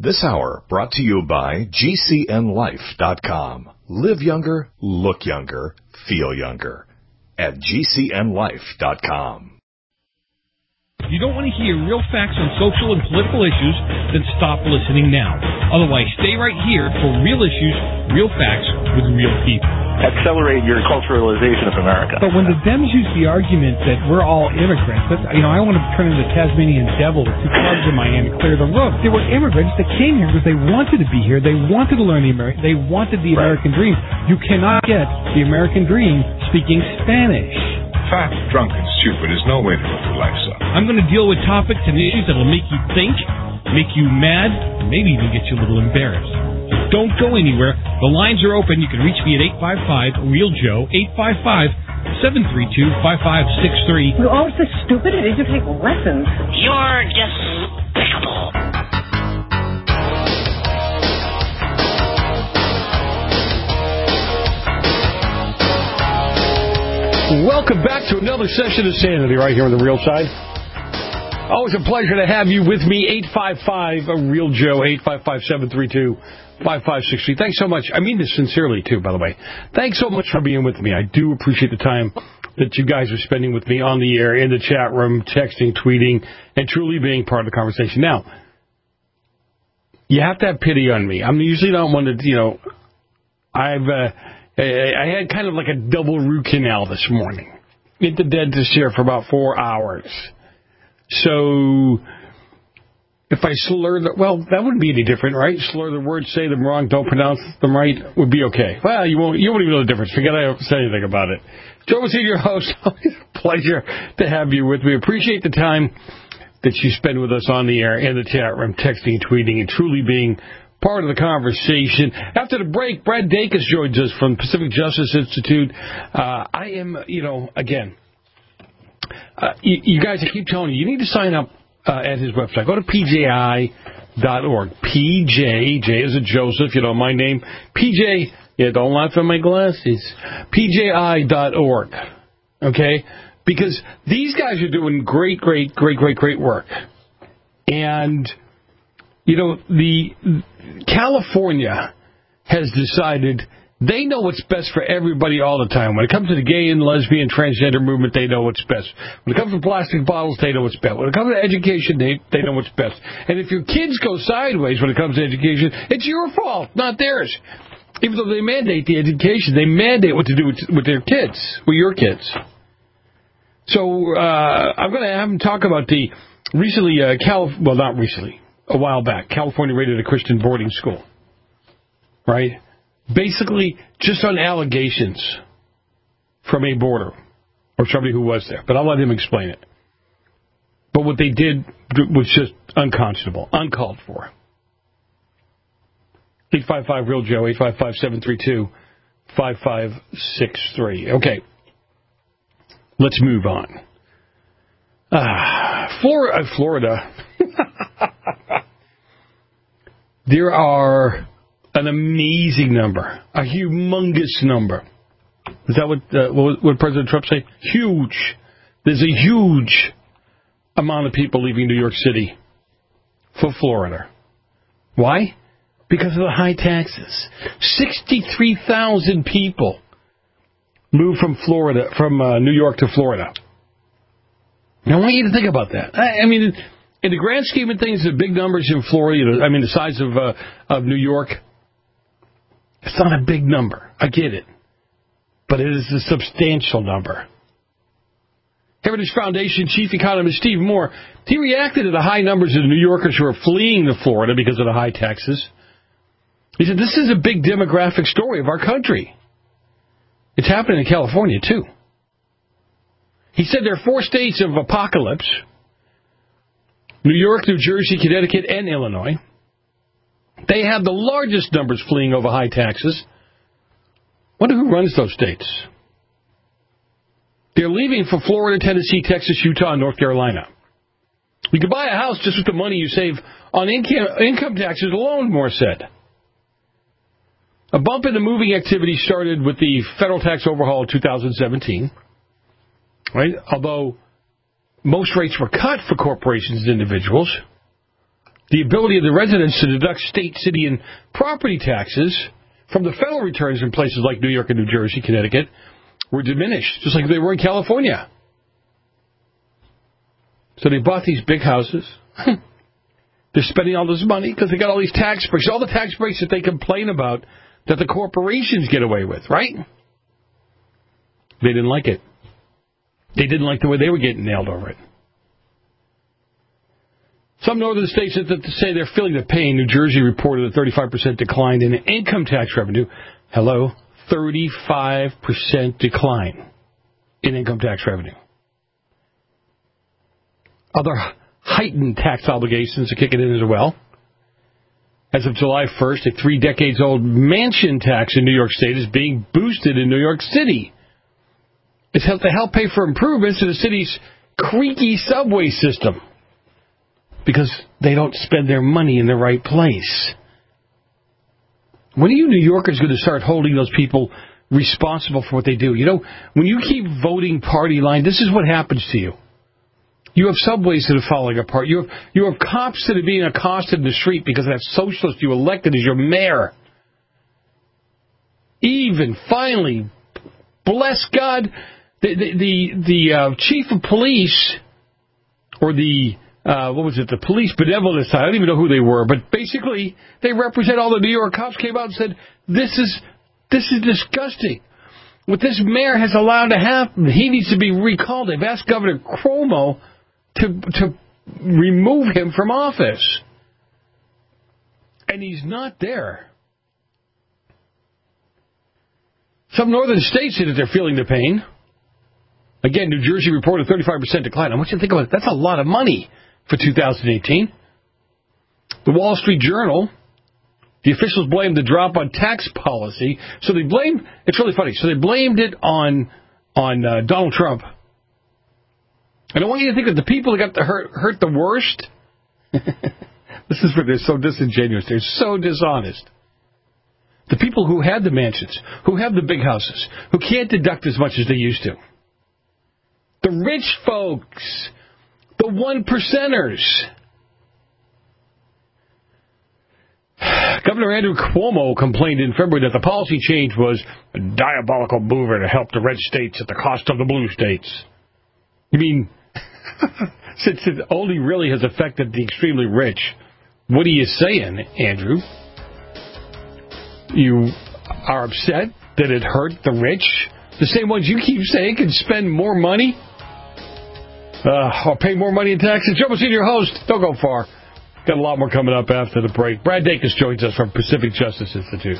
This hour brought to you by GCNLife.com. Live younger, look younger, feel younger. At GCNLife.com. If you don't want to hear real facts on social and political issues, then stop listening now. Otherwise, stay right here for real issues, real facts with real people. Accelerate your culturalization of America. But when the Dems use the argument that we're all immigrants, I want to turn into the Tasmanian devil with two clubs in my hand and clear the road. There were immigrants that came here because they wanted to be here. They wanted to learn they wanted the American dream. You cannot get the American dream speaking Spanish. Fat, drunk, and stupid is no way to live your life, son. I'm going to deal with topics and issues that will make you think, make you mad, and maybe even get you a little embarrassed. So don't go anywhere. The lines are open. You can reach me at 855-REAL-JOE, 855-732-5563. Oh, so stupid. It is to take lessons. You're despicable. Welcome back to another session of Sanity right here on The Real Side. Always a pleasure to have you with me. 855-REAL-JOE, 855-732-5563. Thanks so much. I mean this sincerely, too, by the way. Thanks so much for being with me. I do appreciate the time that you guys are spending with me on the air, in the chat room, texting, tweeting, and truly being part of the conversation. Now, you have to have pity on me. I'm usually not one to, I had kind of like a double root canal this morning. At the dentist here for about 4 hours. So, if I slur that wouldn't be any different, right? Slur the words, say them wrong, don't pronounce them right, would be okay. Well, you won't even know the difference. Forget I said anything about it. Joe was here, your host. Always a pleasure to have you with me. Appreciate the time that you spend with us on the air, in the chat room, texting, tweeting, and truly being part of the conversation. After the break, Brad Dacus joins us from Pacific Justice Institute. I am, again, you guys, I keep telling you, you need to sign up at his website. Go to pji.org. PJ, J is a Joseph, my name. PJ, don't laugh at my glasses. PJI.org. Okay? Because these guys are doing great work. And, the California has decided they know what's best for everybody all the time. When it comes to the gay and lesbian transgender movement, they know what's best. When it comes to plastic bottles, they know what's best. When it comes to education, they know what's best. And if your kids go sideways when it comes to education, it's your fault, not theirs. Even though they mandate the education, they mandate what to do with their kids, with your kids. So I'm going to have them talk about the recently, not recently, a while back, California raided a Christian boarding school, right? Basically, just on allegations from a boarder or somebody who was there. But I'll let him explain it. But what they did was just unconscionable, uncalled for. 855-REAL-JOE, 855-732-5563. Okay. Let's move on. Florida. There are an amazing number, a humongous number. Is that what President Trump said? Huge. There's a huge amount of people leaving New York City for Florida. Why? Because of the high taxes. 63,000 people moved from New York to Florida. Now, I want you to think about that. I mean, in the grand scheme of things, the big numbers in Florida, the size of New York, it's not a big number. I get it. But it is a substantial number. Heritage Foundation Chief Economist Steve Moore, he reacted to the high numbers of New Yorkers who are fleeing to Florida because of the high taxes. He said, this is a big demographic story of our country. It's happening in California, too. He said there are 4 states of apocalypse: New York, New Jersey, Connecticut, and Illinois. They have the largest numbers fleeing over high taxes. Wonder who runs those states. They're leaving for Florida, Tennessee, Texas, Utah, and North Carolina. You can buy a house just with the money you save on income taxes alone, Moore said. A bump in the moving activity started with the federal tax overhaul in 2017. Right? Although most rates were cut for corporations and individuals, the ability of the residents to deduct state, city, and property taxes from the federal returns in places like New York and New Jersey, Connecticut, were diminished, just like they were in California. So they bought these big houses. They're spending all this money because they got all these tax breaks, all the tax breaks that they complain about that the corporations get away with, right? They didn't like it. They didn't like the way they were getting nailed over it. Some northern states that say they're feeling the pain. New Jersey reported a 35% decline in income tax revenue. Hello? 35% decline in income tax revenue. Other heightened tax obligations are kicking in as well. As of July 1st, a 3-decades-old mansion tax in New York State is being boosted in New York City. It's to help pay for improvements to the city's creaky subway system because they don't spend their money in the right place. When are you New Yorkers going to start holding those people responsible for what they do? You know, when you keep voting party line, this is what happens to you. You have subways that are falling apart. You have cops that are being accosted in the street because of that socialist you elected as your mayor. Even, finally, bless God, the chief of police, or the police benevolent side, I don't even know who they were, but basically they represent all the New York cops, came out and said, this is disgusting. What this mayor has allowed to happen, he needs to be recalled. They've asked Governor Cuomo to remove him from office. And he's not there. Some northern states say that they're feeling the pain. Again, New Jersey reported a 35% decline. I want you to think about it. That's a lot of money for 2018. The Wall Street Journal, the officials blamed the drop on tax policy. So they blamed, it's really funny, so they blamed it on Donald Trump. And I want you to think of the people that got hurt the worst. This is where they're so disingenuous. They're so dishonest. The people who had the mansions, who have the big houses, who can't deduct as much as they used to. The rich folks, the 1%ers. Governor Andrew Cuomo complained in February that the policy change was a diabolical mover to help the red states at the cost of the blue states. You mean, since it only really has affected the extremely rich, what are you saying, Andrew? You are upset that it hurt the rich? The same ones you keep saying can spend more money? Or pay more money in taxes? Joe Messina, your host. Don't go far. Got a lot more coming up after the break. Brad Dacus joins us from Pacific Justice Institute.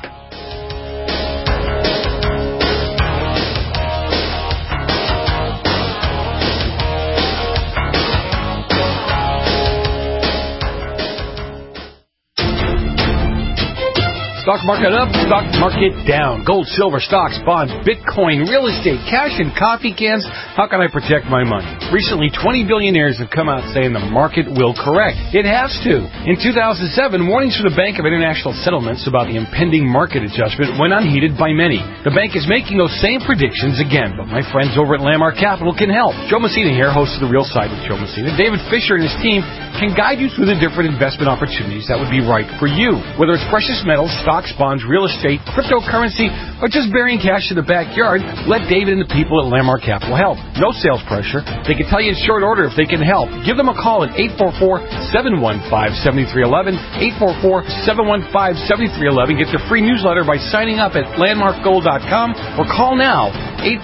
Stock market up, stock market down. Gold, silver, stocks, bonds, Bitcoin, real estate, cash, and coffee cans. How can I protect my money? Recently, 20 billionaires have come out saying the market will correct. It has to. In 2007, warnings from the Bank of International Settlements about the impending market adjustment went unheeded by many. The bank is making those same predictions again, but my friends over at Landmark Capital can help. Joe Messina here, host of The Real Side with Joe Messina. David Fisher and his team can guide you through the different investment opportunities that would be right for you. Whether it's precious metals, stocks, bonds, real estate, cryptocurrency, or just burying cash in the backyard, let David and the people at Landmark Capital help. No sales pressure. They can tell you in short order if they can help. Give them a call at 844-715-7311, 844-715-7311. Get their free newsletter by signing up at landmarkgold.com or call now,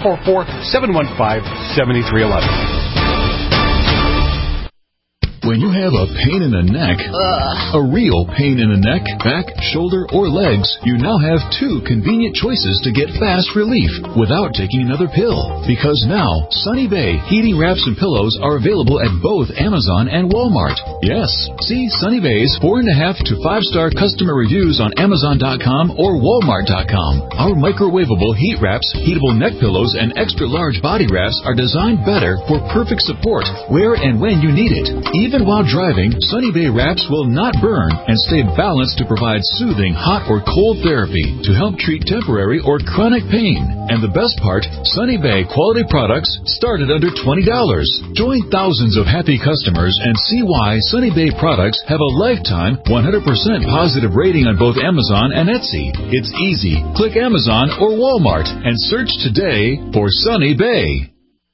844-715-7311. When you have a pain in the neck, a real pain in the neck, back, shoulder, or legs, you now have two convenient choices to get fast relief without taking another pill. Because now, Sunny Bay heating wraps and pillows are available at both Amazon and Walmart. Yes, see Sunny Bay's 4.5 to 5-star customer reviews on Amazon.com or Walmart.com. Our microwavable heat wraps, heatable neck pillows, and extra large body wraps are designed better for perfect support where and when you need it. Even Even while driving, Sunny Bay wraps will not burn and stay balanced to provide soothing hot or cold therapy to help treat temporary or chronic pain. And the best part, Sunny Bay quality products start at under $20. Join thousands of happy customers and see why Sunny Bay products have a lifetime 100% positive rating on both Amazon and Etsy. It's easy. Click Amazon or Walmart and search today for Sunny Bay.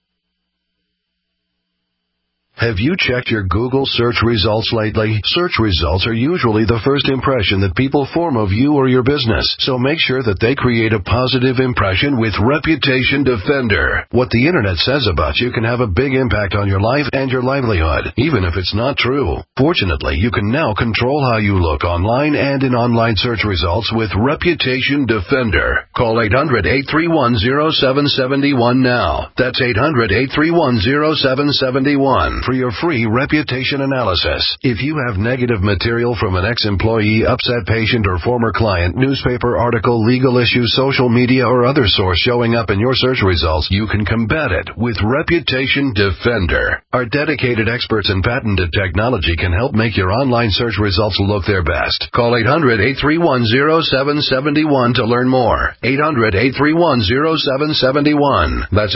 Have you checked your Google search results lately? Search results are usually the first impression that people form of you or your business, so make sure that they create a positive impression with Reputation Defender. What the internet says about you can have a big impact on your life and your livelihood, even if it's not true. Fortunately, you can now control how you look online and in online search results with Reputation Defender. Call 800-831-0771 now. That's 800-831-0771. For your free reputation analysis. If you have negative material from an ex-employee, upset patient, or former client, newspaper article, legal issue, social media, or other source showing up in your search results, you can combat it with Reputation Defender. Our dedicated experts in patented technology can help make your online search results look their best. Call 800-831-0771 to learn more. 800-831-0771. That's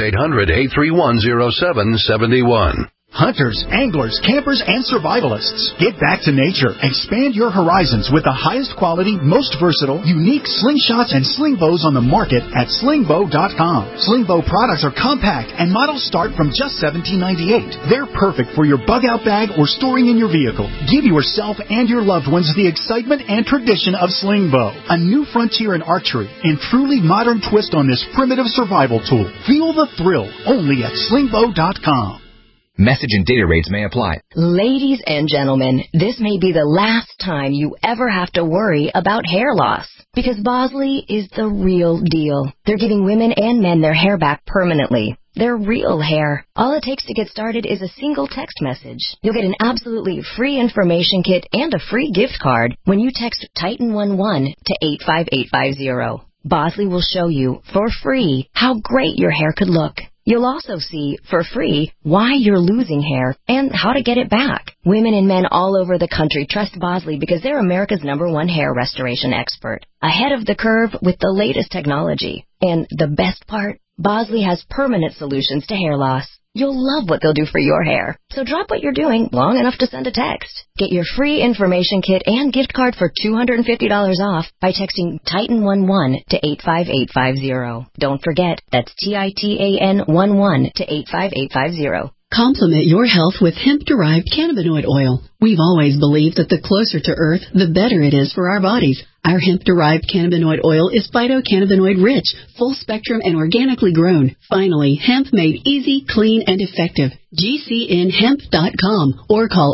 800-831-0771. Hunters, anglers, campers, and survivalists. Get back to nature. Expand your horizons with the highest quality, most versatile, unique slingshots and sling bows on the market at slingbow.com. Slingbow products are compact and models start from just $17.98. They're perfect for your bug-out bag or storing in your vehicle. Give yourself and your loved ones the excitement and tradition of Slingbow, a new frontier in archery and truly modern twist on this primitive survival tool. Feel the thrill only at slingbow.com. Message and data rates may apply. Ladies and gentlemen, this may be the last time you ever have to worry about hair loss. Because Bosley is the real deal. They're giving women and men their hair back permanently. Their real hair. All it takes to get started is a single text message. You'll get an absolutely free information kit and a free gift card when you text Titan11 to 85850. Bosley will show you, for free, how great your hair could look. You'll also see, for free, why you're losing hair and how to get it back. Women and men all over the country trust Bosley because they're America's #1 hair restoration expert. Ahead of the curve with the latest technology. And the best part, Bosley has permanent solutions to hair loss. You'll love what they'll do for your hair. So drop what you're doing long enough to send a text. Get your free information kit and gift card for $250 off by texting Titan11 to 85850. Don't forget, that's TITAN11 to 85850. Complement your health with hemp-derived cannabinoid oil. We've always believed that the closer to Earth, the better it is for our bodies. Our hemp-derived cannabinoid oil is phytocannabinoid-rich, full-spectrum, and organically grown. Finally, hemp made easy, clean, and effective. GCNhemp.com or call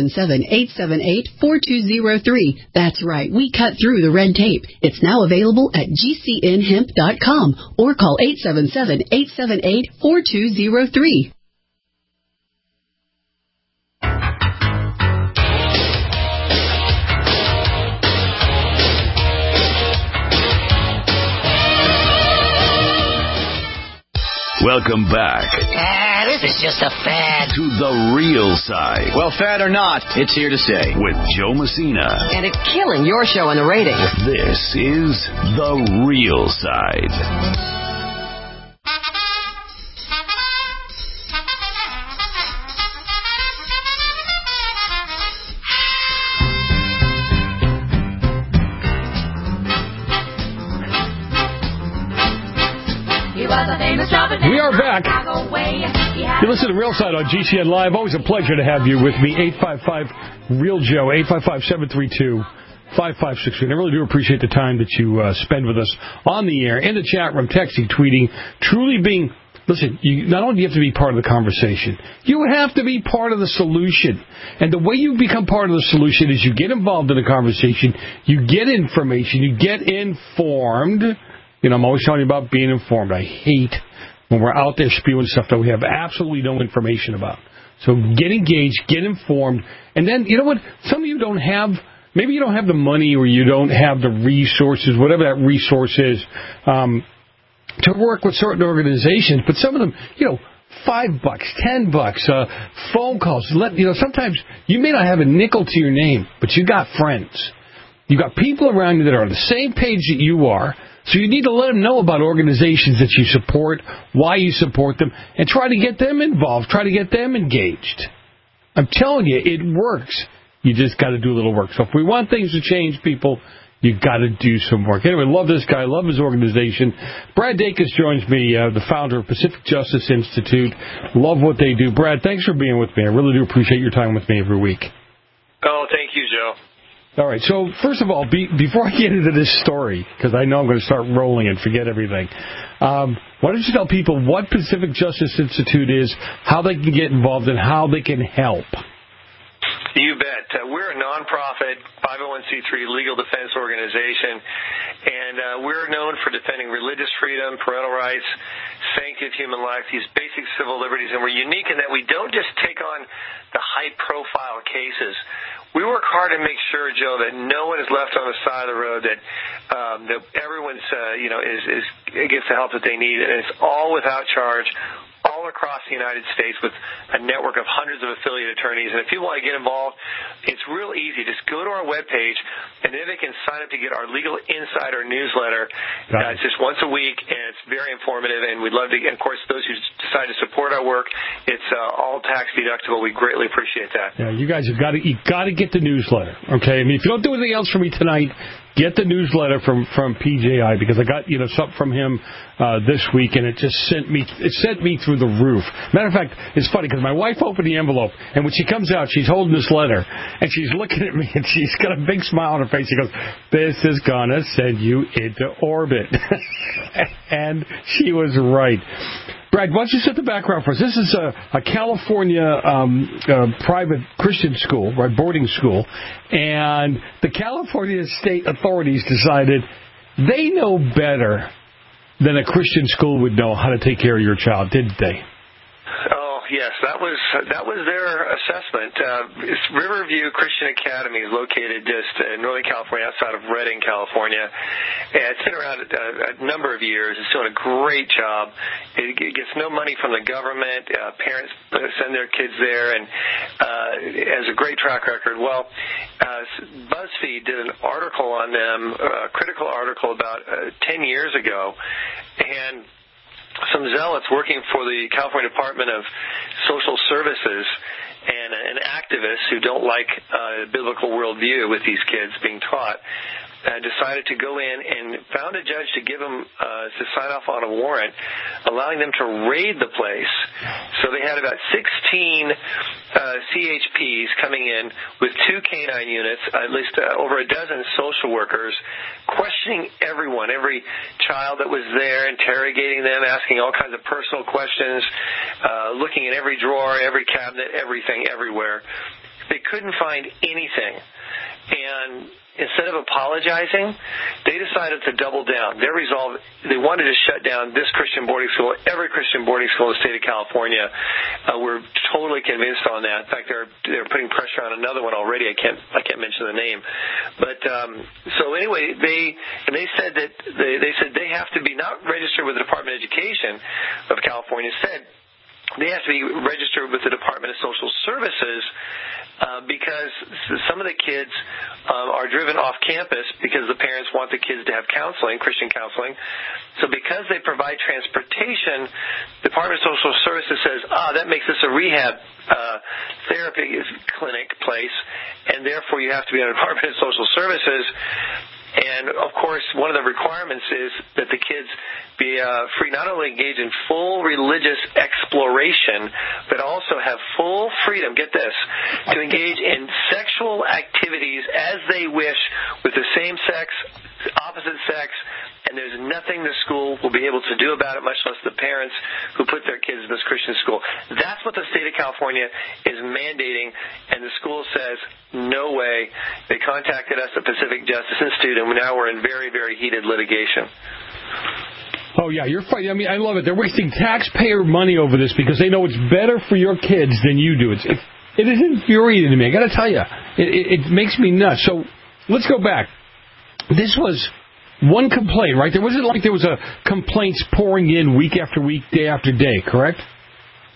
877-878-4203. That's right, we cut through the red tape. It's now available at GCNhemp.com or call 877-878-4203. Welcome back This is just a fad. to The Real Side. Well, fad or not, it's here to stay. With Joe Messina. And it's killing your show in the ratings. This is The Real Side. We are back. You listen to Real Side on GCN Live. Always a pleasure to have you with me. 855-REAL-JOE, 855-732-5563. I really do appreciate the time that you spend with us on the air, in the chat room, texting, tweeting, truly being... Listen, not only do you have to be part of the conversation, you have to be part of the solution. And the way you become part of the solution is you get involved in the conversation, you get information, you get informed. You know, I'm always telling you about being informed. I hate when we're out there spewing stuff that we have absolutely no information about. So get engaged, get informed, and then, you know what, some of you don't have, maybe you don't have the money or you don't have the resources, whatever that resource is, to work with certain organizations, but some of them, you know, $5, $10, phone calls. Sometimes you may not have a nickel to your name, but you got friends. You got people around you that are on the same page that you are. So you need to let them know about organizations that you support, why you support them, and try to get them involved, try to get them engaged. I'm telling you, it works. You just got to do a little work. So if we want things to change, people, you got to do some work. Anyway, love this guy, love his organization. Brad Dacus joins me, the founder of Pacific Justice Institute. Love what they do. Brad, thanks for being with me. I really do appreciate your time with me every week. Oh, thank you, Joe. All right, so first of all, before I get into this story, because I know I'm going to start rolling and forget everything, why don't you tell people what Pacific Justice Institute is, how they can get involved, and how they can help? You bet. We're a nonprofit 501c3 legal defense organization, and we're known for defending religious freedom, parental rights, sanctity of human life, these basic civil liberties, and we're unique in that we don't just take on the high-profile cases. We work hard to make sure, Joe, that no one is left on the side of the road, that everyone's gets the help that they need, and it's all without charge, all across the United States with a network of hundreds of affiliate attorneys. And if you want to get involved, it's real easy. Just go to our webpage, and then they can sign up to get our Legal Insider newsletter. It's just once a week, and it's very informative, and we'd love to, and of course, those who decide to support our work, it's all tax deductible. We greatly appreciate that. Yeah, you guys have got to get the newsletter, okay? I mean, if you don't do anything else for me tonight, get the newsletter from PJI, because I got something from him this week, and it just sent me through the roof. Matter of fact, it's funny because my wife opened the envelope, and when she comes out, she's holding this letter, and she's looking at me, and she's got a big smile on her face. She goes, "This is gonna send you into orbit," and she was right. Brad, why don't you set the background for us? This is a California private Christian school, right, boarding school, and the California state authorities decided they know better than a Christian school would know how to take care of your child, didn't they? Oh, yes, that was their assessment. Riverview Christian Academy is located just in Northern California, outside of Redding, California. And it's been around a number of years. It's doing a great job. It gets no money from the government. Parents send their kids there, and has a great track record. Well, BuzzFeed did an article on them, a critical article about 10 years ago, and some zealots working for the California Department of Social Services and activists who don't like a biblical worldview with these kids being taught decided to go in and found a judge to give them to sign off on a warrant allowing them to raid the place. So they had about 16 CHPs coming in with 2 canine units, at least over a dozen social workers, questioning everyone, every child that was there, interrogating them, asking all kinds of personal questions, looking in every drawer, every cabinet, everything, everywhere. They couldn't find anything. And instead of apologizing, they decided to double down. Their resolve, they wanted to shut down this Christian boarding school, every Christian boarding school in the state of California. We're totally convinced on that. In fact, they're putting pressure on another one already. I can't mention the name. But so anyway, they said that they said they have to be not registered with the Department of Education of California. Said they have to be registered with the Department of Social Services because some of the kids are driven off campus because the parents want the kids to have counseling, Christian counseling. So because they provide transportation, the Department of Social Services says, that makes this a rehab therapy clinic place, and therefore you have to be on the Department of Social Services. And, of course, one of the requirements is that the kids be free, not only engage in full religious exploration, but also have full freedom, get this, to engage in sexual activities as they wish with the same sex, opposite sex, and there's nothing the school will be able to do about it, much less the parents who put their kids in this Christian school. That's what the state of California is mandating, and the school says, no way. They contacted us at Pacific Justice Institute, and now we're in very, very heated litigation. Oh, yeah, you're fighting. I mean, I love it. They're wasting taxpayer money over this because they know it's better for your kids than you do. It is infuriating to me. I got to tell you, it makes me nuts. So let's go back. This was one complaint, right? There wasn't like there was a complaints pouring in week after week, day after day, correct?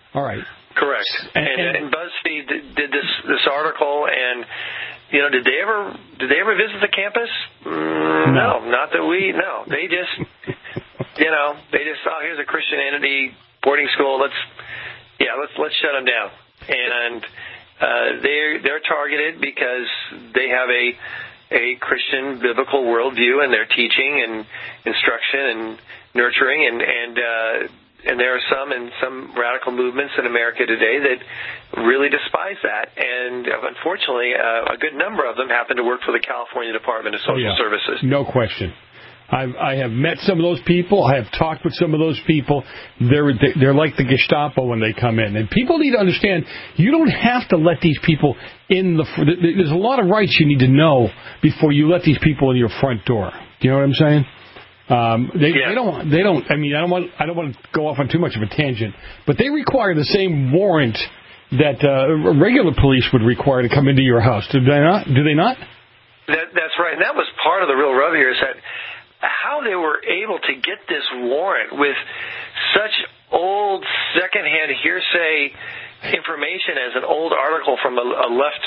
All right. Correct. And BuzzFeed did this article, and did they ever visit the campus? No, not that we know. They just here's a Christian entity boarding school. Let's shut them down. And they're targeted because they have a Christian biblical worldview in their teaching and instruction and nurturing, and there are some radical movements in America today that really despise that. And unfortunately, a good number of them happen to work for the California Department of Social Services. No question. I have met some of those people. I have talked with some of those people. They're like the Gestapo when they come in. And people need to understand, you don't have to let these people in there's a lot of rights you need to know before you let these people in your front door. Do you know what I'm saying? They don't. I mean, I don't want to go off on too much of a tangent, but they require the same warrant that regular police would require to come into your house. Do they not? That's right. And that was part of the real rub here, is that how they were able to get this warrant with such old secondhand hearsay information as an old article from a left,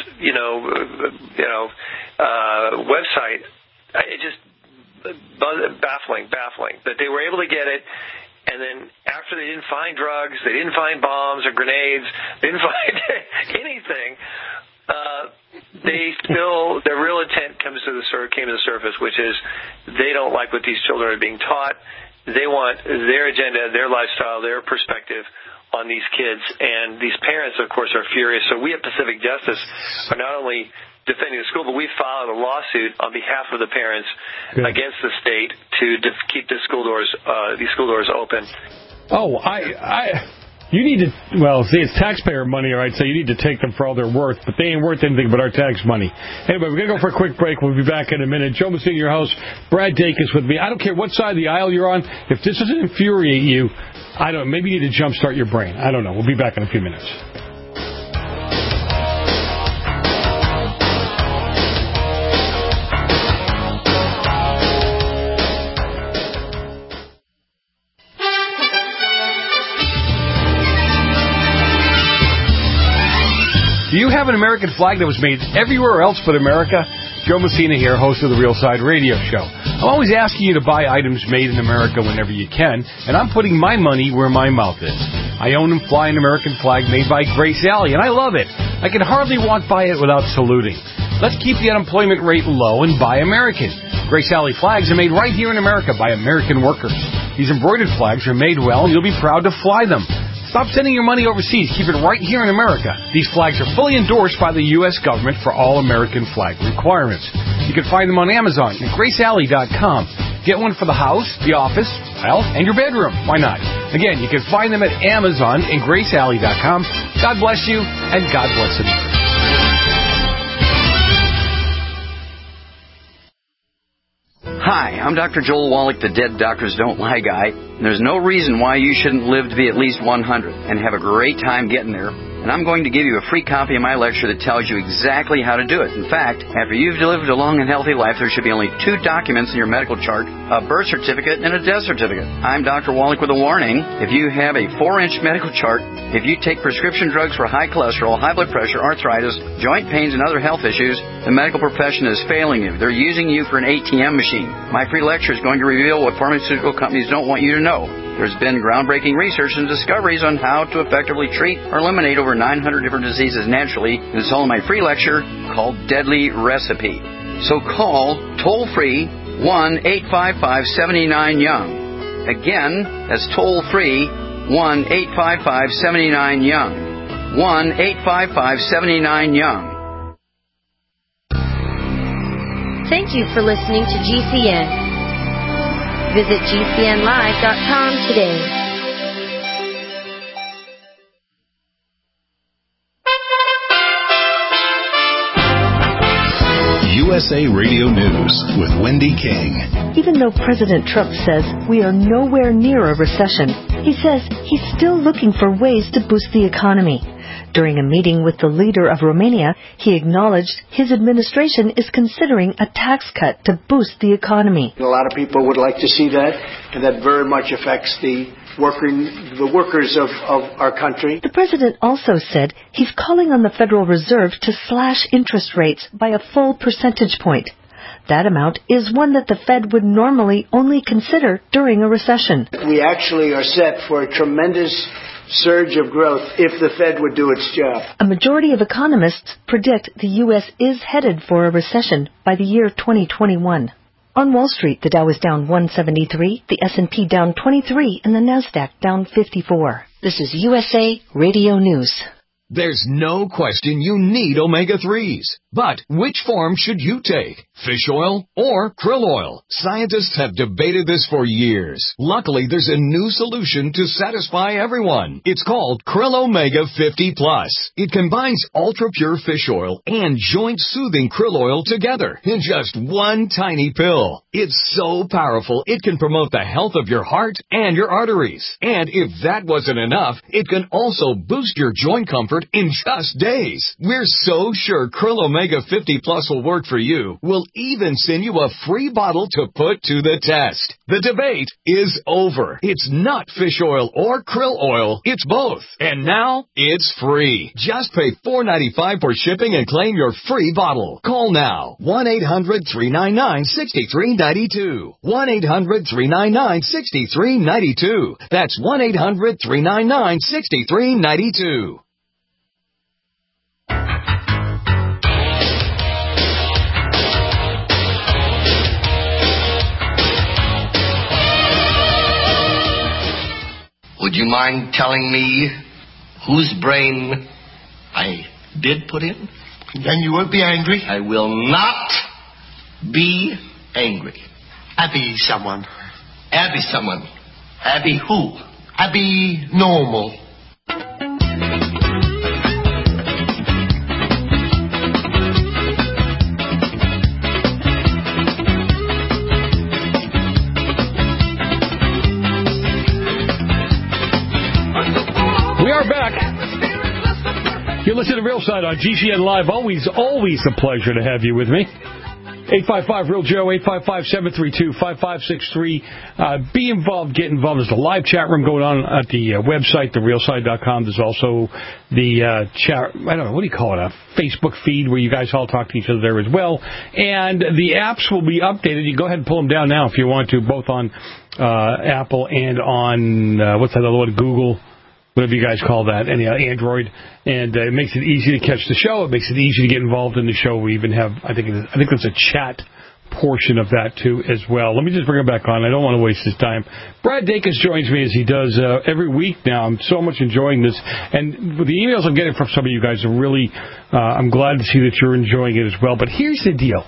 website. It just baffling that they were able to get it. And then after they didn't find drugs, they didn't find bombs or grenades, they didn't find anything. Their real intent came to the surface, which is they don't like what these children are being taught. They want their agenda, their lifestyle, their perspective on these kids. And these parents, of course, are furious. So we at Pacific Justice are not only defending the school, but we filed a lawsuit on behalf of the parents against the state to keep these school doors open. Oh, you need to, it's taxpayer money, all right, so you need to take them for all they're worth, but they ain't worth anything but our tax money. Anyway, we're going to go for a quick break. We'll be back in a minute. Joe Messina, your host. Brad Dacus with me. I don't care what side of the aisle you're on. If this doesn't infuriate you, maybe you need to jumpstart your brain. I don't know. We'll be back in a few minutes. Do you have an American flag that was made everywhere else but America? Joe Messina here, host of the Real Side Radio Show. I'm always asking you to buy items made in America whenever you can, and I'm putting my money where my mouth is. I own and fly an American flag made by Grace Alley, and I love it. I can hardly walk by it without saluting. Let's keep the unemployment rate low and buy American. Grace Alley flags are made right here in America by American workers. These embroidered flags are made well, and you'll be proud to fly them. Stop sending your money overseas. Keep it right here in America. These flags are fully endorsed by the U.S. government for all American flag requirements. You can find them on Amazon at GraceAlley.com. Get one for the house, the office, and your bedroom. Why not? Again, you can find them at Amazon and GraceAlley.com. God bless you, and God bless America. Hi, I'm Dr. Joel Wallach, the Dead Doctors Don't Lie guy. And there's no reason why you shouldn't live to be at least 100 and have a great time getting there. And I'm going to give you a free copy of my lecture that tells you exactly how to do it. In fact, after you've lived a long and healthy life, there should be only 2 documents in your medical chart, a birth certificate and a death certificate. I'm Dr. Wallach with a warning. If you have a 4-inch medical chart, if you take prescription drugs for high cholesterol, high blood pressure, arthritis, joint pains, and other health issues, the medical profession is failing you. They're using you for an ATM machine. My free lecture is going to reveal what pharmaceutical companies don't want you to know. There's been groundbreaking research and discoveries on how to effectively treat or eliminate over 900 different diseases naturally, and it's all in my free lecture called Deadly Recipe. So call toll-free 1-855-79-YOUNG. Again, that's toll-free 1-855-79-YOUNG. 1-855-79-YOUNG. Thank you for listening to GCN. Visit GCNlive.com today. USA Radio News with Wendy King. Even though President Trump says we are nowhere near a recession, he says he's still looking for ways to boost the economy. During a meeting with the leader of Romania, he acknowledged his administration is considering a tax cut to boost the economy. A lot of people would like to see that, and that very much affects the the workers of our country. The president also said he's calling on the Federal Reserve to slash interest rates by a full percentage point. That amount is one that the Fed would normally only consider during a recession. We actually are set for a tremendous surge of growth if the Fed would do its job. A majority of economists predict the U.S. is headed for a recession by the year 2021. On Wall Street, the Dow is down 173, the S&P down 23, and the Nasdaq down 54. This is USA Radio News. There's no question you need omega-3s. But which form should you take? Fish oil or krill oil? Scientists have debated this for years. Luckily, there's a new solution to satisfy everyone. It's called Krill Omega 50 Plus. It combines ultra-pure fish oil and joint-soothing krill oil together in just one tiny pill. It's so powerful, it can promote the health of your heart and your arteries. And if that wasn't enough, it can also boost your joint comfort in just days. We're so sure Krill Omega 50 Plus will work for you. We'll even send you a free bottle to put to the test. The debate is over. It's not fish oil or krill oil. It's both. And now it's free. Just pay $4.95 for shipping and claim your free bottle. Call now. 1-800-399-6392. 1-800-399-6392. That's 1-800-399-6392. Would you mind telling me whose brain I did put in? And you won't be angry? I will not be angry. Abby someone. Abby someone. Abby who? Abby normal. You listen to Real Side on GCN Live. Always a pleasure to have you with me. 855-REAL-JOE, 855-732-5563. Be involved, get involved. There's a live chat room going on at the website, therealside.com. There's also the chat, I don't know, what do you call it, a Facebook feed where you guys all talk to each other there as well. And the apps will be updated. You go ahead and pull them down now if you want to, both on Apple and on, what's that other one, Google, whatever you guys call that, Android, and it makes it easy to catch the show. It makes it easy to get involved in the show. We even have, I think there's a chat portion of that too as well. Let me just bring him back on. I don't want to waste his time. Brad Dacus joins me as he does every week now. I'm so much enjoying this, and with the emails I'm getting from some of you guys are really, I'm glad to see that you're enjoying it as well. But here's the deal: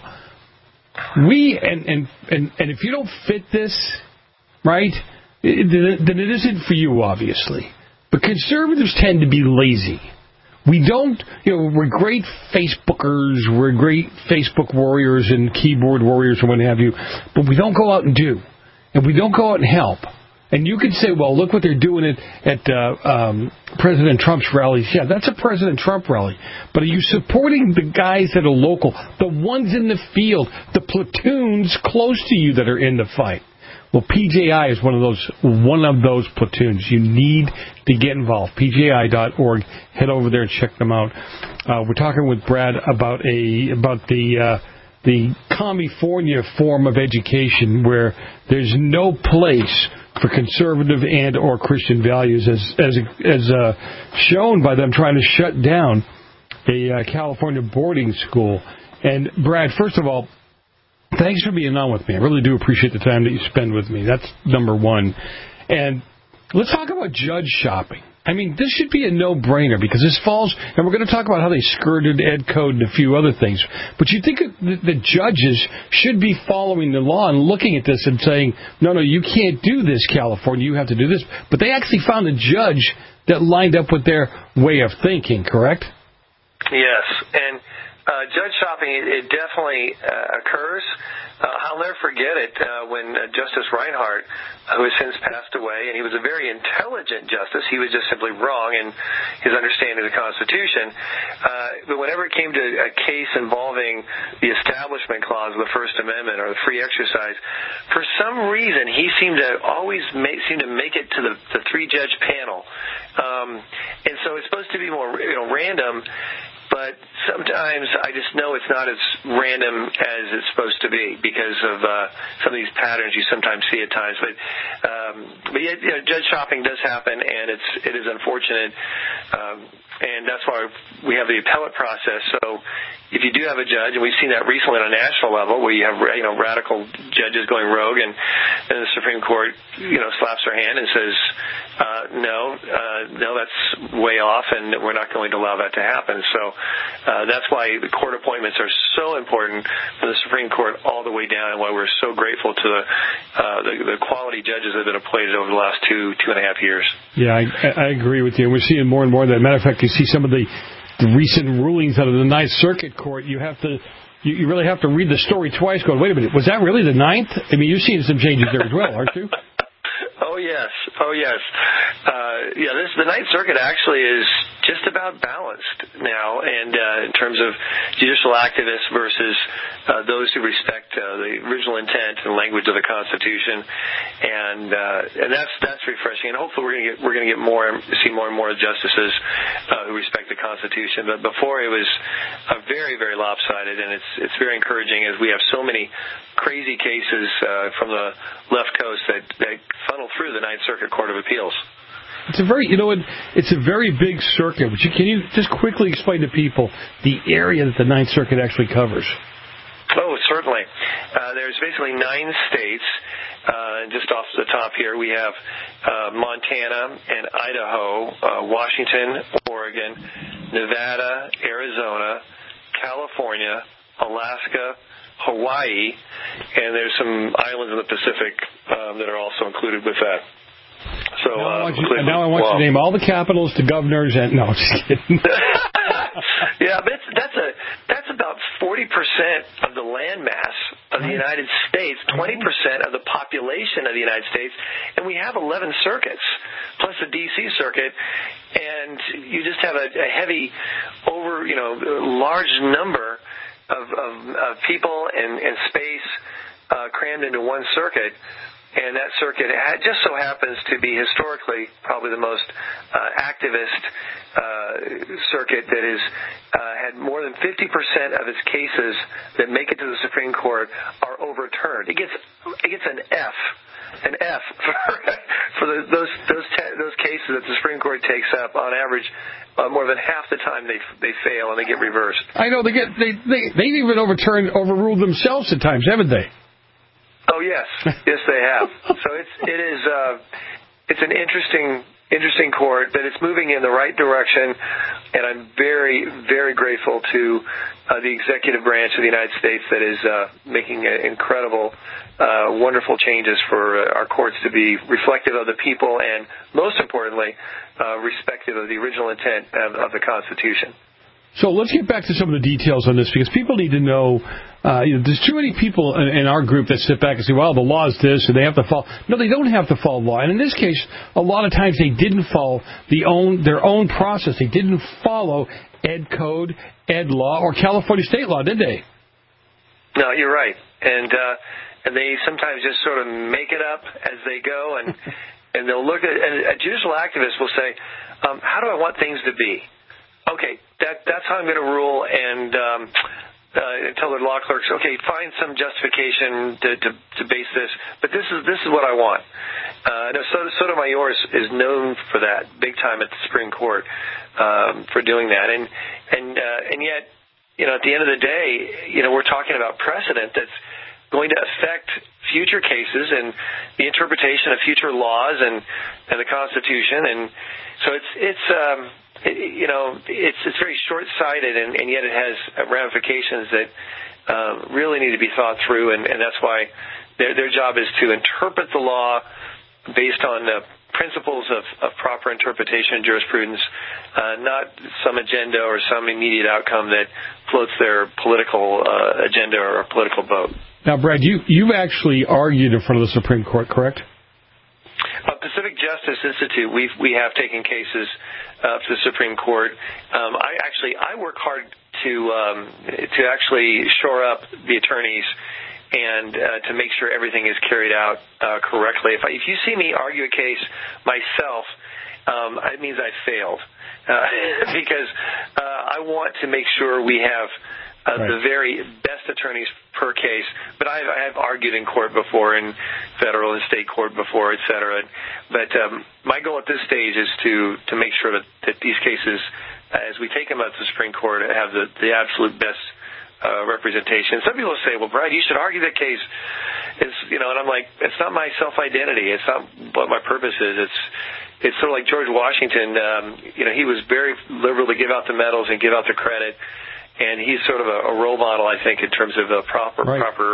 we and if you don't fit this, right, then it isn't for you, obviously. But conservatives tend to be lazy. We don't, we're great Facebookers, we're great Facebook warriors and keyboard warriors and what have you, but we don't go out and do. And we don't go out and help. And you could say, well, look what they're doing at President Trump's rallies. Yeah, that's a President Trump rally. But are you supporting the guys that are local, the ones in the field, the platoons close to you that are in the fight? Well, PJI is one of those platoons. You need to get involved. PJI.org. Head over there and check them out. We're talking with Brad about the California form of education where there's no place for conservative and or Christian values, as shown by them trying to shut down a California boarding school. And Brad, first of all, thanks for being on with me. I really do appreciate the time that you spend with me. That's number one. And let's talk about judge shopping. I mean, this should be a no-brainer because this falls, and we're going to talk about how they skirted Ed Code and a few other things. But you think the judges should be following the law and looking at this and saying, no, you can't do this, California, you have to do this. But they actually found a judge that lined up with their way of thinking, correct? Yes, and Judge shopping, it definitely occurs. I'll never forget it when Justice Reinhart, who has since passed away, and he was a very intelligent justice. He was just simply wrong in his understanding of the Constitution. But whenever it came to a case involving the Establishment Clause of the First Amendment or the free exercise, for some reason he seemed to always make it to the three-judge panel. And so it's supposed to be more random. But sometimes I just know it's not as random as it's supposed to be because of some of these patterns you sometimes see at times. But yet, judge shopping does happen, and it is unfortunate. And that's why we have the appellate process. So if you do have a judge, and we've seen that recently on a national level, where you have radical judges going rogue, and the Supreme Court slaps their hand and says, no, that's way off, and we're not going to allow that to happen. So that's why the court appointments are so important from the Supreme Court all the way down, and why we're so grateful to the quality judges that have been appointed over the last 2.5 years. Yeah, I agree with you. We're seeing more and more of that. Matter of fact, you see some of the recent rulings out of the Ninth Circuit Court. You really have to read the story twice, going, wait a minute, was that really the Ninth? I mean, you've seen some changes there as well, aren't you? Oh, yes. The Ninth Circuit actually is just about balanced now, and in terms of judicial activists versus those who respect the original intent and language of the Constitution, and that's refreshing. And hopefully we're going to see more and more justices who respect the Constitution. But before it was very, very lopsided, and it's very encouraging as we have so many crazy cases from the left coast that funnel through the Ninth Circuit Court of Appeals. It's a very big circuit. Can you just quickly explain to people the area that the Ninth Circuit actually covers? Oh, certainly. There's basically 9 states. Just off the top here, we have Montana and Idaho, Washington, Oregon, Nevada, Arizona, California, Alaska, Hawaii, and there's some islands in the Pacific that are also included with that. So now I want you to name all the capitals, the governors, and no, I'm just kidding. Yeah, but that's about 40% of the land mass of the United States, 20% of the population of the United States, and we have 11 circuits plus the D.C. circuit, and you just have a heavy large number of people and space crammed into one circuit. And that circuit just so happens to be historically probably the most activist circuit that has had more than 50% of its cases that make it to the Supreme Court are overturned. It gets an F for those cases that the Supreme Court takes up. On average, more than half the time they fail and they get reversed. I know they even overruled themselves at times, haven't they? Oh yes, yes they have. So it's an interesting court, but it's moving in the right direction, and I'm very, very grateful to the executive branch of the United States that is making incredible, wonderful changes for our courts to be reflective of the people and, most importantly, respective of the original intent of the Constitution. So let's get back to some of the details on this, because people need to know, there's too many people in our group that sit back and say, well, the law is this, and they have to follow. No, they don't have to follow law. And in this case, a lot of times they didn't follow their own process. They didn't follow Ed Code, Ed Law, or California state law, did they? No, you're right. And they sometimes just sort of make it up as they go, and they'll look at, and a judicial activist will say, how do I want things to be? Okay, that's how I'm going to rule, and tell their law clerks, okay, find some justification to base this, but this is what I want. Sotomayor is known for that big time at the Supreme Court for doing that, and yet, at the end of the day, we're talking about precedent that's going to affect future cases and the interpretation of future laws and the Constitution, and so it's very short-sighted, and yet it has ramifications that really need to be thought through, and that's why their job is to interpret the law based on principles of proper interpretation and jurisprudence, not some agenda or some immediate outcome that floats their political agenda or political vote. Now, Brad, you've actually argued in front of the Supreme Court, correct? Pacific Justice Institute, we have taken cases to the Supreme Court. I work hard to actually shore up the attorneys and to make sure everything is carried out correctly. If you see me argue a case myself, it means I failed because I want to make sure we have the very best attorneys per case. But I have argued in court before, in federal and state court before, et cetera. But my goal at this stage is to make sure that these cases, as we take them out to the Supreme Court, have the absolute best representation. Some people say, well, Brad, you should argue that case. And I'm like, it's not my self-identity. It's not what my purpose is. It's sort of like George Washington. He was very liberal to give out the medals and give out the credit. And he's sort of a role model, I think, in terms of proper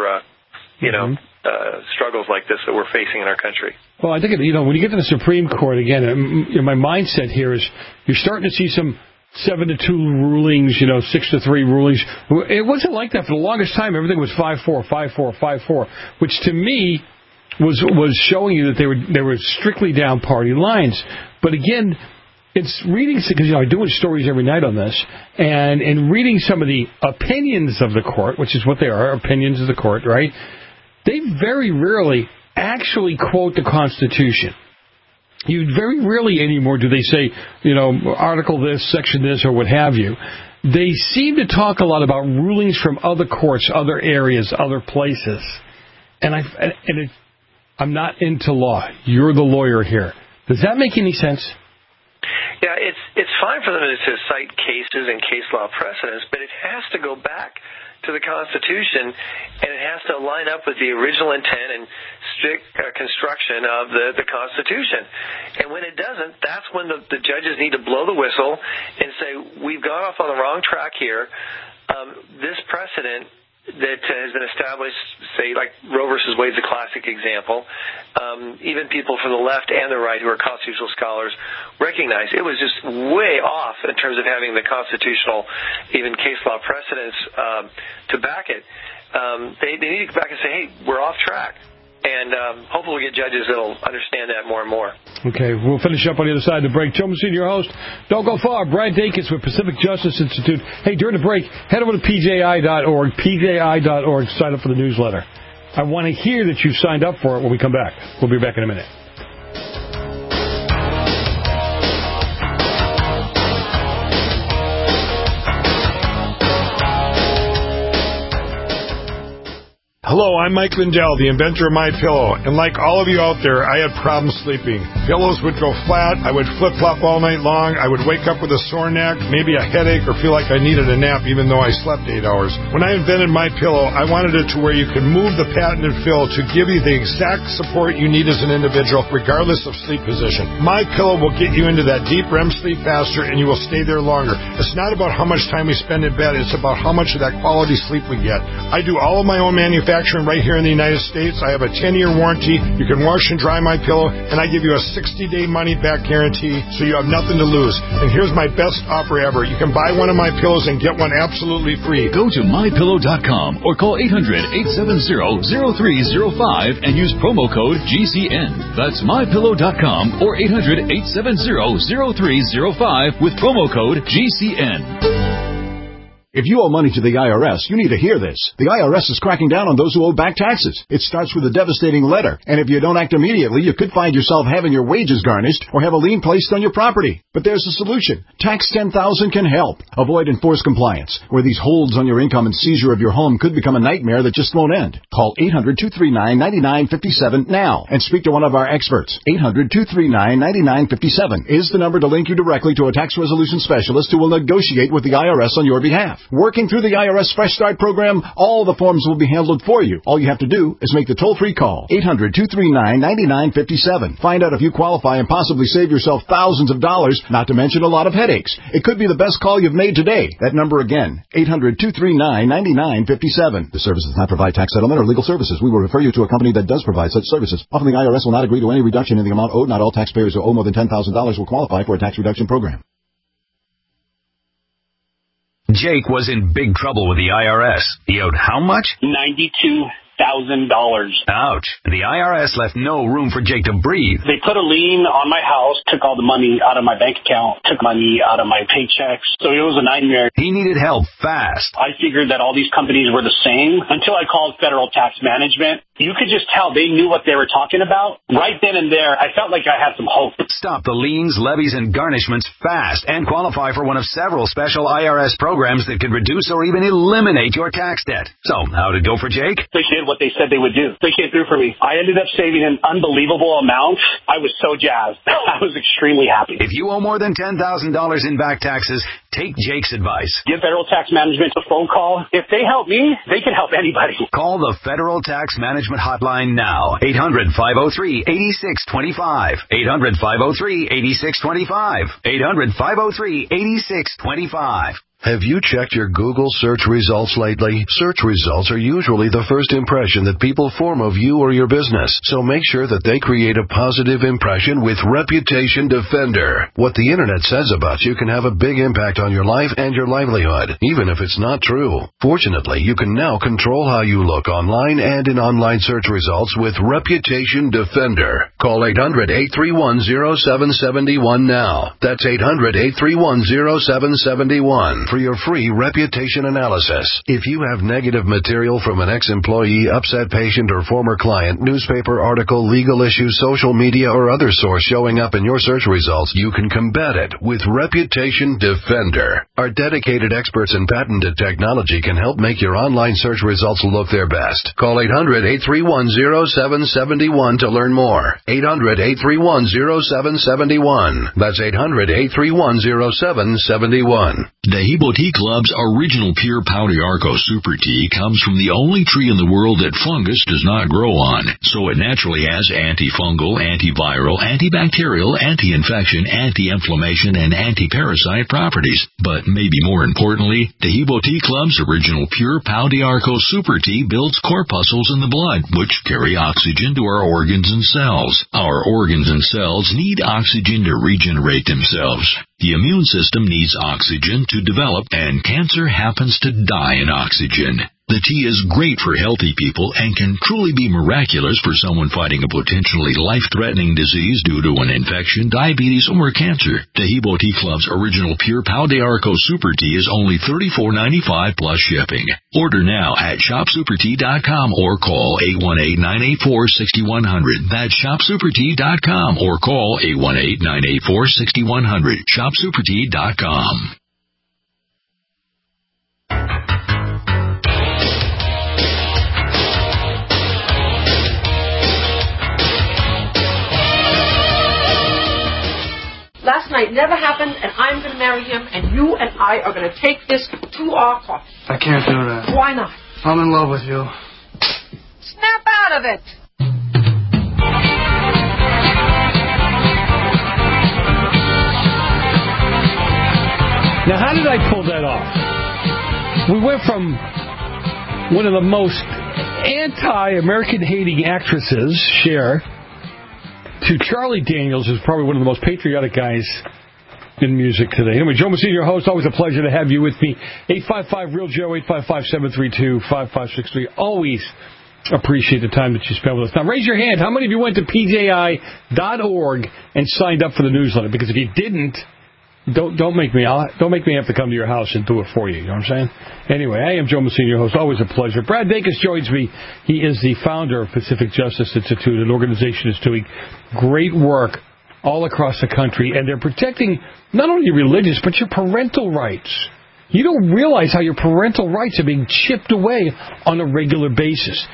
struggles like this that we're facing in our country. Well, I think, when you get to the Supreme Court, again, my mindset here is you're starting to see some 7-2 rulings, 6-3 rulings. It wasn't like that for the longest time. Everything was 5-4, 5-4, 5-4, which to me was showing you that they were strictly down party lines. But again, it's reading, because I'm doing stories every night on this, and in reading some of the opinions of the court, which is what they are, opinions of the court, right? They very rarely actually quote the Constitution. You very rarely anymore do they say, article this, section this, or what have you. They seem to talk a lot about rulings from other courts, other areas, other places. And I'm not into law. You're the lawyer here. Does that make any sense? Yeah, it's fine for them to cite cases and case law precedents, but it has to go back to the Constitution, and it has to line up with the original intent and strict construction of the Constitution. And when it doesn't, that's when the judges need to blow the whistle and say, we've gone off on the wrong track here. This precedent that has been established, say, like Roe versus Wade's a classic example. Even people from the left and the right who are constitutional scholars recognize it was just way off in terms of having the constitutional, even case law precedents to back it. They need to go back and say, hey, we're off track. And hopefully we get judges that will understand that more and more. Okay, we'll finish up on the other side of the break. Joe Messina, your host. Don't go far. Brad Dacus with Pacific Justice Institute. Hey, during the break, head over to pji.org, pji.org, sign up for the newsletter. I want to hear that you've signed up for it when we come back. We'll be back in a minute. Hello, I'm Mike Lindell, the inventor of MyPillow, and like all of you out there, I had problems sleeping. Pillows would go flat, I would flip-flop all night long, I would wake up with a sore neck, maybe a headache, or feel like I needed a nap even though I slept 8 hours. When I invented MyPillow, I wanted it to where you could move the patented fill to give you the exact support you need as an individual, regardless of sleep position. MyPillow will get you into that deep REM sleep faster, and you will stay there longer. It's not about how much time we spend in bed, it's about how much of that quality sleep we get. I do all of my own manufacturing right here in the United States. I have a 10-year warranty. You can wash and dry MyPillow, and I give you a 60-day money-back guarantee, so you have nothing to lose. And here's my best offer ever. You can buy one of my pillows and get one absolutely free. Go to MyPillow.com or call 800-870-0305 and use promo code GCN. That's MyPillow.com or 800-870-0305 with promo code GCN. If you owe money to the IRS, you need to hear this. The IRS is cracking down on those who owe back taxes. It starts with a devastating letter, and if you don't act immediately, you could find yourself having your wages garnished or have a lien placed on your property. But there's a solution. Tax 10,000 can help. Avoid enforced compliance, where these holds on your income and seizure of your home could become a nightmare that just won't end. Call 800-239-9957 now and speak to one of our experts. 800-239-9957 is the number to link you directly to a tax resolution specialist who will negotiate with the IRS on your behalf. staff. Working through the IRS Fresh Start program, all the forms will be handled for you. All you have to do is make the toll-free call, 800-239-9957. Find out if you qualify and possibly save yourself thousands of dollars, not to mention a lot of headaches. It could be the best call you've made today. That number again, 800-239-9957. The service does not provide tax settlement or legal services. We will refer you to a company that does provide such services. Often the IRS will not agree to any reduction in the amount owed. Not all taxpayers who owe more than $10,000 will qualify for a tax reduction program. Jake was in big trouble with the IRS. He owed how much? $92,000. Ouch. The IRS left no room for Jake to breathe. They put a lien on my house, took all the money out of my bank account, took money out of my paychecks. So it was a nightmare. He needed help fast. I figured that all these companies were the same until I called Federal Tax Management. You could just tell they knew what they were talking about. Right then and there, I felt like I had some hope. Stop the liens, levies, and garnishments fast and qualify for one of several special IRS programs that could reduce or even eliminate your tax debt. So, how'd it go for Jake? They did what they said they would do. They came through for me. I ended up saving an unbelievable amount. I was so jazzed. I was extremely happy. If you owe more than $10,000 in back taxes, take Jake's advice. Give Federal Tax Management a phone call. If they help me, they can help anybody. Call the Federal Tax Management hotline now. 800-503-8625. 800-503-8625. 800-503-8625. Have you checked your Google search results lately? Search results are usually the first impression that people form of you or your business, so make sure that they create a positive impression with Reputation Defender. What the internet says about you can have a big impact on your life and your livelihood, even if it's not true. Fortunately, you can now control how you look online and in online search results with Reputation Defender. Call 800-831-0771 now. That's 800-831-0771. For your free reputation analysis. If you have negative material from an ex-employee, upset patient, or former client, newspaper article, legal issue, social media, or other source showing up in your search results, you can combat it with Reputation Defender. Our dedicated experts in patented technology can help make your online search results look their best. Call 800-831-0771 to learn more. 800-831-0771. That's 800-831-0771. Dehibo Tea Club's original pure Pau d'Arco Super Tea comes from the only tree in the world that fungus does not grow on, so it naturally has antifungal, antiviral, antibacterial, anti-infection, anti-inflammation, and anti-parasite properties. But maybe more importantly, Dehibo Tea Club's original pure Pau d'Arco Super Tea builds corpuscles in the blood, which carry oxygen to our organs and cells. Our organs and cells need oxygen to regenerate themselves. The immune system needs oxygen to develop, and cancer happens to die in oxygen. The tea is great for healthy people and can truly be miraculous for someone fighting a potentially life-threatening disease due to an infection, diabetes, or cancer. Dehibo Tea Club's original pure Pau d'Arco Super Tea is only $34.95 plus shipping. Order now at shopsupertea.com or call 818-984-6100. That's shopsupertea.com or call 818-984-6100. shopsupertea.com. Last night never happened, and I'm going to marry him, and you and I are going to take this to our coffin. I can't do that. Why not? I'm in love with you. Snap out of it. Now, how did I pull that off? We went from one of the most anti-American hating actresses, Cher, to Charlie Daniels, who's probably one of the most patriotic guys in music today. Anyway, Joe Messina, your host. Always a pleasure to have you with me. 855-REAL-JOE, 855-732-5563. Always appreciate the time that you spend with us. Now, raise your hand. How many of you went to pji.org and signed up for the newsletter? Because if you didn't, don't make me have to come to your house and do it for you. You know what I'm saying? Anyway, I am Joe Messina, your host. Always a pleasure. Brad Dacus joins me. He is the founder of Pacific Justice Institute, an organization that's doing great work all across the country, and they're protecting not only your religious, but your parental rights. You don't realize how your parental rights are being chipped away on a regular basis.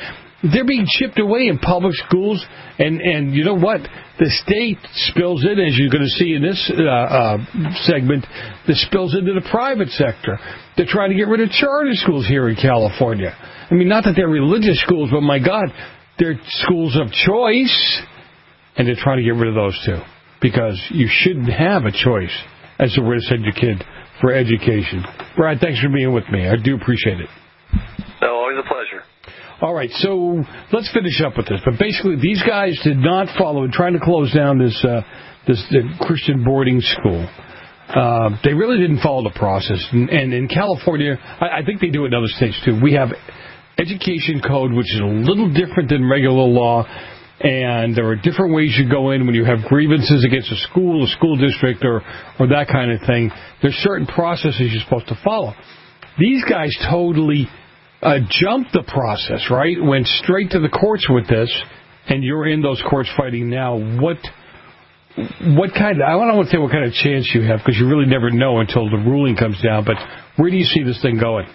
they're being chipped away in public schools, and you know what? The state spills in, as you're going to see in this segment, that spills into the private sector. They're trying to get rid of charter schools here in California. I mean, not that they're religious schools, but my God, they're schools of choice, and they're trying to get rid of those too, because you shouldn't have a choice as to where to send your kid for education. Brad, thanks for being with me. I do appreciate it. No, always a pleasure. All right, so let's finish up with this. But basically, these guys did not follow in trying to close down this Christian boarding school. They really didn't follow the process. And in California, I think they do it in other states too. We have education code, which is a little different than regular law. And there are different ways you go in when you have grievances against a school district, or that kind of thing. There's certain processes you're supposed to follow. These guys totally jumped the process, right? Went straight to the courts with this, and you're in those courts fighting now. What kind of, I don't want to say what kind of chance you have, because you really never know until the ruling comes down, but where do you see this thing going?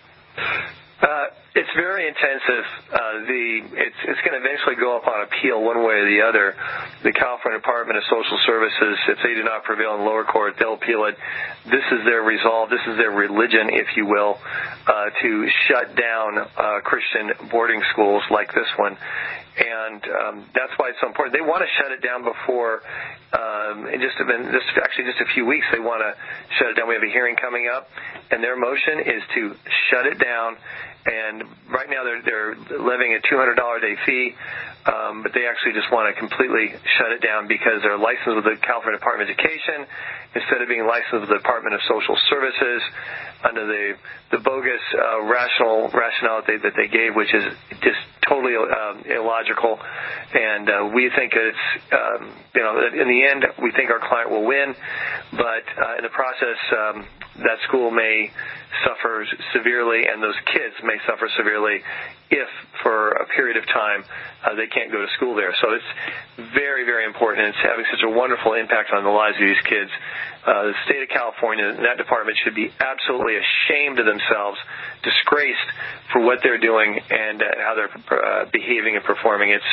It's very intensive. It's going to eventually go up on appeal one way or the other. The California Department of Social Services, if they do not prevail in lower court, they'll appeal it. This is their resolve. This is their religion, if you will, to shut down Christian boarding schools like this one. And that's why it's so important. They want to shut it down before, in just a few weeks, they want to shut it down. We have a hearing coming up, and their motion is to shut it down. And right now they're levying a $200 a day fee, but they actually just want to completely shut it down because they're licensed with the California Department of Education instead of being licensed with the Department of Social Services under the bogus rationale that they gave, which is just totally illogical. And we think it's in the end we think our client will win, but in the process that school may suffer severely, and those kids may suffer severely if, for a period of time, they can't go to school there. So it's very, very important. It's having such a wonderful impact on the lives of these kids. The state of California and that department should be absolutely ashamed of themselves, disgraced for what they're doing and how they're behaving and performing. It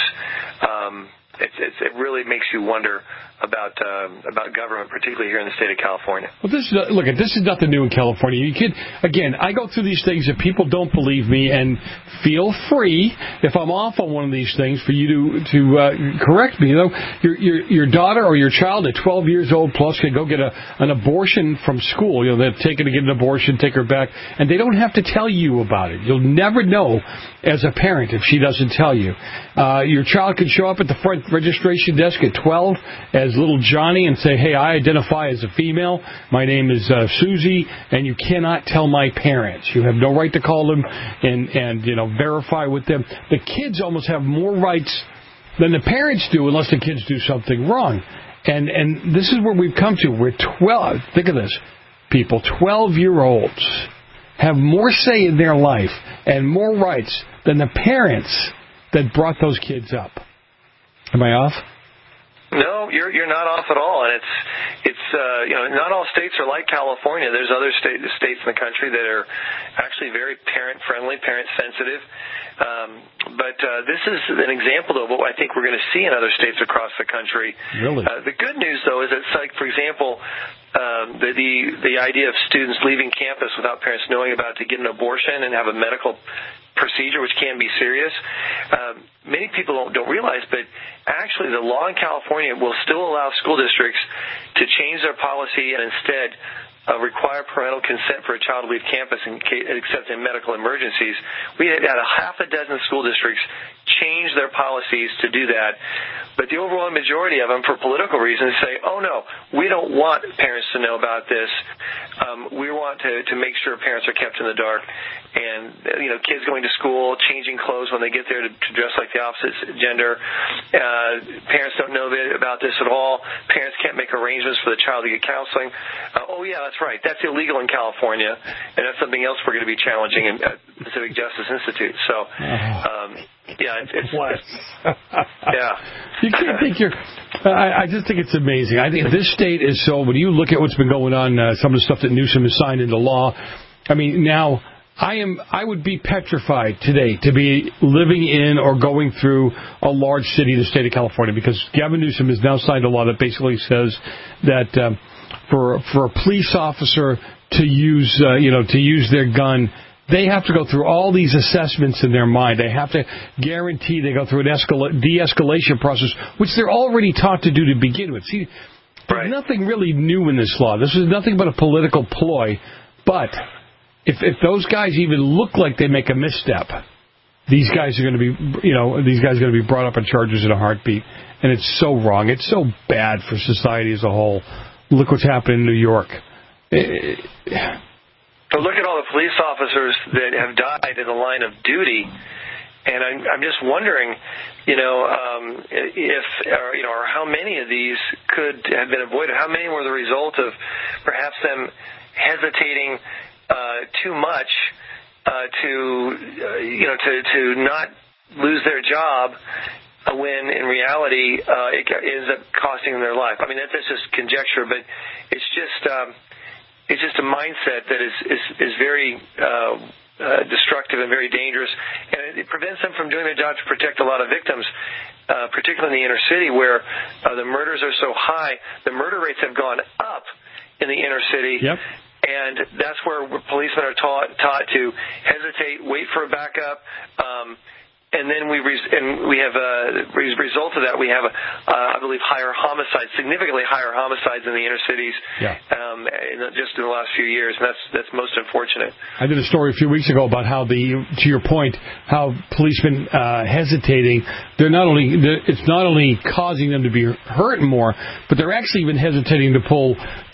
really makes you wonder about government, particularly here in the state of California. Well, this is nothing new in California. I go through these things and people don't believe me, and feel free, if I'm off on one of these things, for you to correct me. You know, your daughter or your child at 12 years old plus can go get an abortion from school. You know, they're taking to get an abortion, take her back, and they don't have to tell you about it. You'll never know as a parent if she doesn't tell you. Your child can show up at the front registration desk at 12 as little Johnny and say, hey, I identify as a female. My name is Susie, and you cannot tell my parents. You have no right to call them and verify with them. The kids almost have more rights than the parents do unless the kids do something wrong. And this is where we've come to. We're 12. Think of this, people. 12-year-olds have more say in their life and more rights than the parents that brought those kids up. Am I off? No, you're not off at all, and it's not all states are like California. There's other states in the country that are actually very parent friendly, parent sensitive. But this is an example of what I think we're going to see in other states across the country. Really? The good news, though, is it's like, for example, the idea of students leaving campus without parents knowing about it to get an abortion and have a medical procedure, which can be serious. Many people don't realize, but actually the law in California will still allow school districts to change their policy and instead require parental consent for a child to leave campus except in medical emergencies. We had a half a dozen school districts change their policies to do that, but the overwhelming majority of them, for political reasons, say, oh no, we don't want parents to know about this. We want to make sure parents are kept in the dark. And, kids going to school, changing clothes when they get there to dress like the opposite gender. Parents don't know about this at all. Parents can't make arrangements for the child to get counseling. Oh, yeah, that's right. That's illegal in California, and that's something else we're going to be challenging in Pacific Justice Institute. So, it's yeah. You can't think I just think it's amazing. I think this state is so, when you look at what's been going on, some of the stuff that Newsom has signed into law, I mean, now I would be petrified today to be living in or going through a large city in the state of California, because Gavin Newsom has now signed a law that basically says that for a police officer to use their gun, they have to go through all these assessments in their mind. They have to guarantee they go through an de-escalation process, which they're already taught to do to begin with. See, there's nothing really new in this law. This is nothing but a political ploy. But if those guys even look like they make a misstep, these guys are going to be brought up on charges in a heartbeat. And it's so wrong. It's so bad for society as a whole. Look what's happened in New York. But look at all the police officers that have died in the line of duty, and I'm just wondering, if or how many of these could have been avoided? How many were the result of perhaps them hesitating too much to not lose their job, when in reality it ends up costing them their life? I mean, that's just conjecture, but it's just a mindset that is very destructive and very dangerous, and it prevents them from doing their job to protect a lot of victims, particularly in the inner city where the murders are so high. The murder rates have gone up in the inner city. Yep. And that's where policemen are taught to hesitate, wait for a backup, and then we have as a result of that, we have I believe higher homicides, significantly higher homicides in the inner cities, just in the last few years, and that's most unfortunate. I did a story a few weeks ago about how to your point, how policemen hesitating, it's not only causing them to be hurt more, but they're actually even hesitating to pull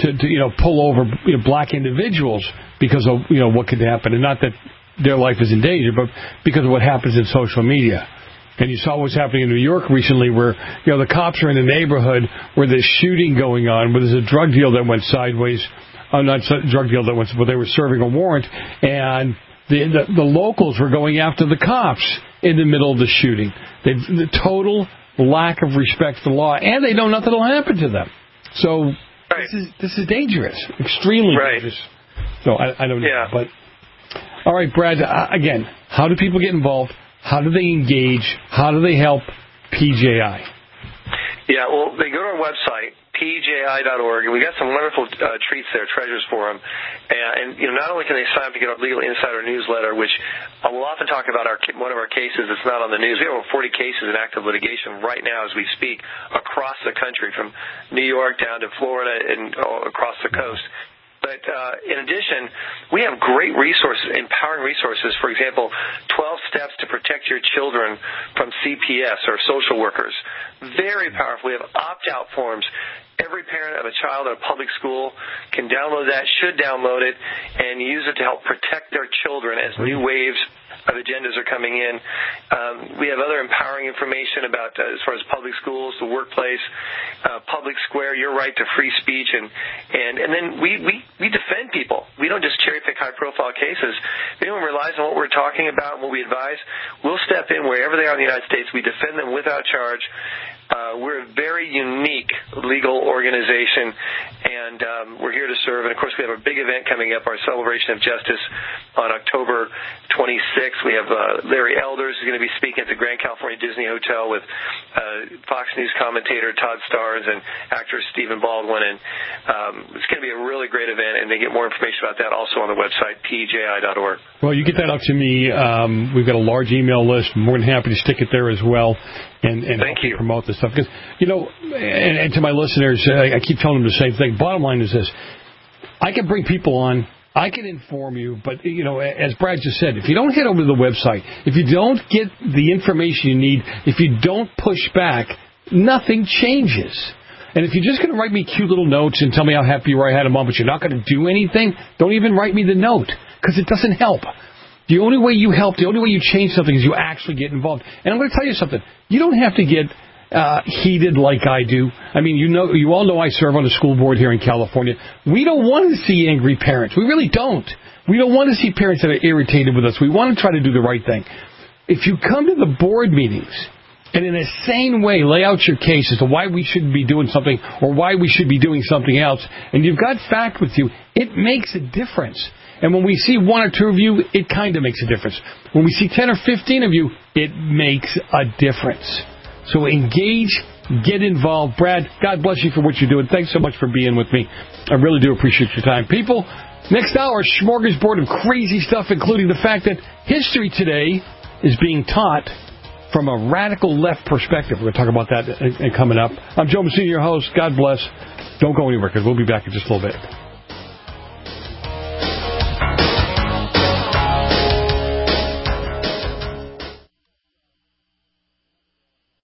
over black individuals because of what could happen, and not that their life is in danger, but because of what happens in social media. And you saw what's happening in New York recently, where the cops are in a neighborhood where there's shooting going on, where there's a drug deal that went sideways. Not a drug deal that went, but they were serving a warrant, and the locals were going after the cops in the middle of the shooting. The total lack of respect for the law, and they know nothing will happen to them. So this is dangerous, extremely dangerous. So I don't know, but. All right, Brad, again, how do people get involved? How do they engage? How do they help PJI? Yeah, well, they go to our website, pji.org, and we got some wonderful treats there, treasures for them. And not only can they sign up to get our Legal Insider newsletter, which I will often talk about one of our cases that's not on the news. We have over 40 cases in active litigation right now as we speak across the country, from New York down to Florida and across the coast. But in addition, we have great resources, empowering resources. For example, 12 steps to protect your children from CPS or social workers. Very powerful. We have opt-out forms. Every parent of a child in a public school can download that, should download it, and use it to help protect their children as new waves of agendas are coming in. We have other empowering information about, as far as public schools, the workplace, public square, your right to free speech, and then we defend people. We don't just cherry pick high profile cases. If anyone relies on what we're talking about and what we advise, we'll step in wherever they are in the United States. We defend them without charge. We're a very unique legal organization, and we're here to serve. And, of course, we have a big event coming up, our Celebration of Justice, on October 26th. We have Larry Elders who's going to be speaking at the Grand California Disney Hotel with Fox News commentator Todd Starnes and actor Stephen Baldwin. And it's going to be a really great event, and they get more information about that also on the website, pji.org. Well, you get that out to me. We've got a large email list. I'm more than happy to stick it there as well. And help you promote this stuff. Because, and to my listeners, I keep telling them the same thing. Bottom line is this. I can bring people on. I can inform you. But, as Brad just said, if you don't head over to the website, if you don't get the information you need, if you don't push back, nothing changes. And if you're just going to write me cute little notes and tell me how happy you are I had a moment, but you're not going to do anything, don't even write me the note, because it doesn't help. The only way you help, the only way you change something is you actually get involved. And I'm going to tell you something. You don't have to get heated like I do. I mean, you all know I serve on the school board here in California. We don't want to see angry parents. We really don't. We don't want to see parents that are irritated with us. We want to try to do the right thing. If you come to the board meetings and in a sane way lay out your case as to why we shouldn't be doing something or why we should be doing something else, and you've got fact with you, it makes a difference. And when we see 1 or 2 of you, it kind of makes a difference. When we see 10 or 15 of you, it makes a difference. So engage, get involved. Brad, God bless you for what you're doing. Thanks so much for being with me. I really do appreciate your time. People, next hour, smorgasbord of crazy stuff, including the fact that history today is being taught from a radical left perspective. We're going to talk about that coming up. I'm Joe Messina, your host. God bless. Don't go anywhere, because we'll be back in just a little bit.